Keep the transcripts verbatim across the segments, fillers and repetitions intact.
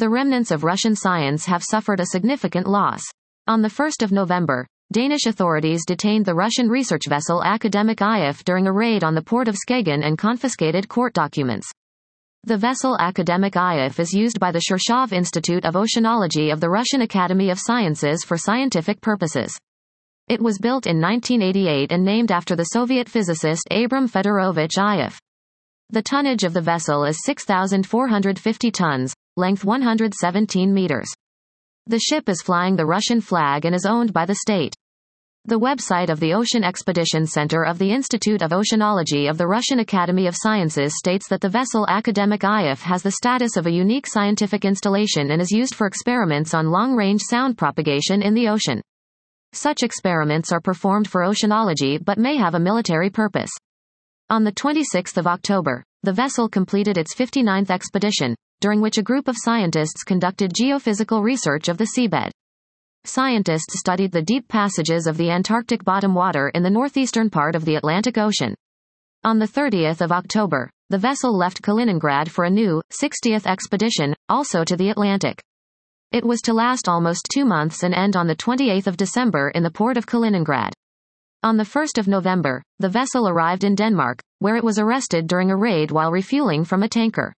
The remnants of Russian science have suffered a significant loss. On the first of November, Danish authorities detained the Russian research vessel Academic I F during a raid on the port of Skagen and confiscated court documents. The vessel Academic I F is used by the Shirshov Institute of Oceanology of the Russian Academy of Sciences for scientific purposes. It was built in nineteen eighty-eight and named after the Soviet physicist Abram Fedorovich I F. The tonnage of the vessel is six thousand four hundred fifty tons, length one hundred seventeen meters. The ship is flying the Russian flag and is owned by the state. The website of the Ocean Expedition Center of the Institute of Oceanology of the Russian Academy of Sciences states that the vessel Academic I F has the status of a unique scientific installation and is used for experiments on long-range sound propagation in the ocean. Such experiments are performed for oceanology but may have a military purpose. On the twenty-sixth of October, the vessel completed its fifty-ninth expedition, during which a group of scientists conducted geophysical research of the seabed. Scientists studied the deep passages of the Antarctic bottom water in the northeastern part of the Atlantic Ocean. On the thirtieth of October, the vessel left Kaliningrad for a new, sixtieth expedition, also to the Atlantic. It was to last almost two months and end on the twenty-eighth of December in the port of Kaliningrad. On the first of November, the vessel arrived in Denmark, where it was arrested during a raid while refueling from a tanker.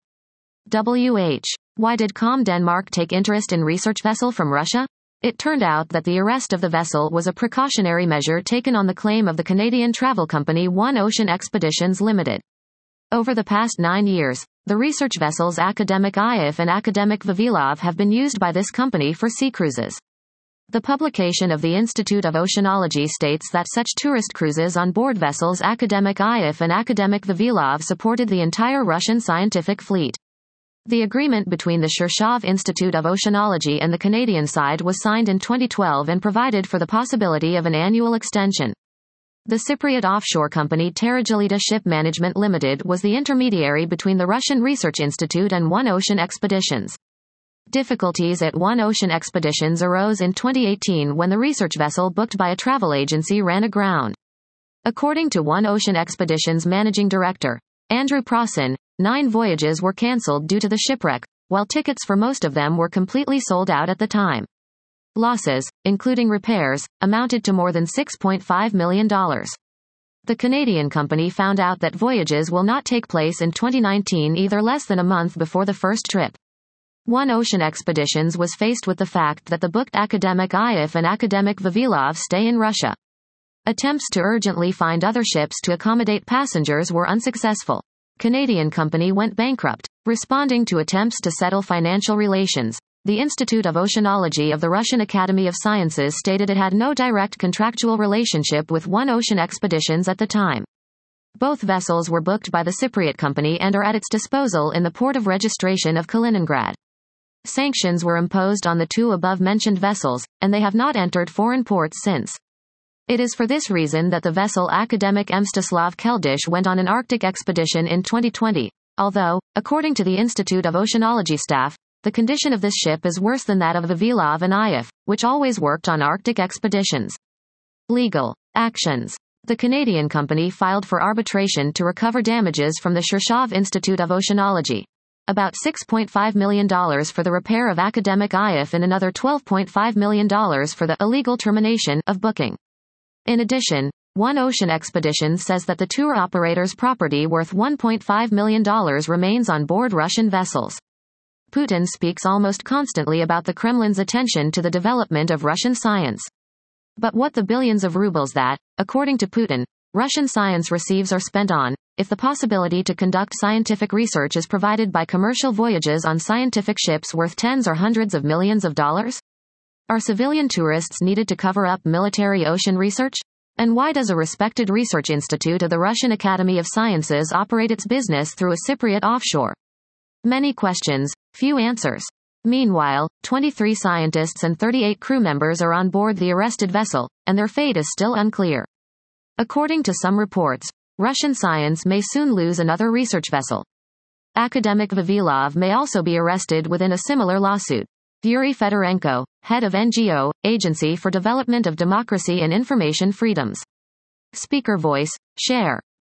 W H Why did Com Denmark take interest in research vessel from Russia? It turned out that the arrest of the vessel was a precautionary measure taken on the claim of the Canadian travel company One Ocean Expeditions Limited. Over the past nine years, the research vessels Academic I F and Academic Vavilov have been used by this company for sea cruises. The publication of the Institute of Oceanology states that such tourist cruises on board vessels Academic I F and Academic Vavilov supported the entire Russian scientific fleet. The agreement between the Shirshov Institute of Oceanology and the Canadian side was signed in twenty twelve and provided for the possibility of an annual extension. The Cypriot offshore company Terragelita Ship Management Limited was the intermediary between the Russian Research Institute and One Ocean Expeditions. Difficulties at One Ocean Expeditions arose in twenty eighteen when the research vessel booked by a travel agency ran aground. According to One Ocean Expeditions Managing Director Andrew Prosson, nine voyages were cancelled due to the shipwreck, while tickets for most of them were completely sold out at the time. Losses, including repairs, amounted to more than six point five million dollars. The Canadian company found out that voyages will not take place in twenty nineteen, either less than a month before the first trip. One Ocean Expeditions was faced with the fact that the booked Academic I F and Academic Vavilov stay in Russia. Attempts to urgently find other ships to accommodate passengers were unsuccessful. Canadian company went bankrupt. Responding to attempts to settle financial relations, the Institute of Oceanology of the Russian Academy of Sciences stated it had no direct contractual relationship with One Ocean Expeditions at the time. Both vessels were booked by the Cypriot company and are at its disposal in the port of registration of Kaliningrad. Sanctions were imposed on the two above-mentioned vessels, and they have not entered foreign ports since. It is for this reason that the vessel Academic Mstislav Keldysh went on an Arctic expedition in twenty twenty, although, according to the Institute of Oceanology staff, the condition of this ship is worse than that of Vavilov and I F, which always worked on Arctic expeditions. Legal actions. The Canadian company filed for arbitration to recover damages from the Shirshov Institute of Oceanology. About six point five million dollars for the repair of Academic I F and another twelve point five million dollars for the illegal termination of booking. In addition, One Ocean Expeditions says that the tour operator's property worth one point five million dollars remains on board Russian vessels. Putin speaks almost constantly about the Kremlin's attention to the development of Russian science. But what the billions of rubles that, according to Putin, Russian science receives are spent on, if the possibility to conduct scientific research is provided by commercial voyages on scientific ships worth tens or hundreds of millions of dollars? Are civilian tourists needed to cover up military ocean research? And why does a respected research institute of the Russian Academy of Sciences operate its business through a Cypriot offshore? Many questions, few answers. Meanwhile, twenty-three scientists and thirty-eight crew members are on board the arrested vessel, and their fate is still unclear. According to some reports, Russian science may soon lose another research vessel. Academic Vavilov may also be arrested within a similar lawsuit. Yuri Fedorenko, head of N G O, Agency for Development of Democracy and Information Freedoms. Speaker voice, share.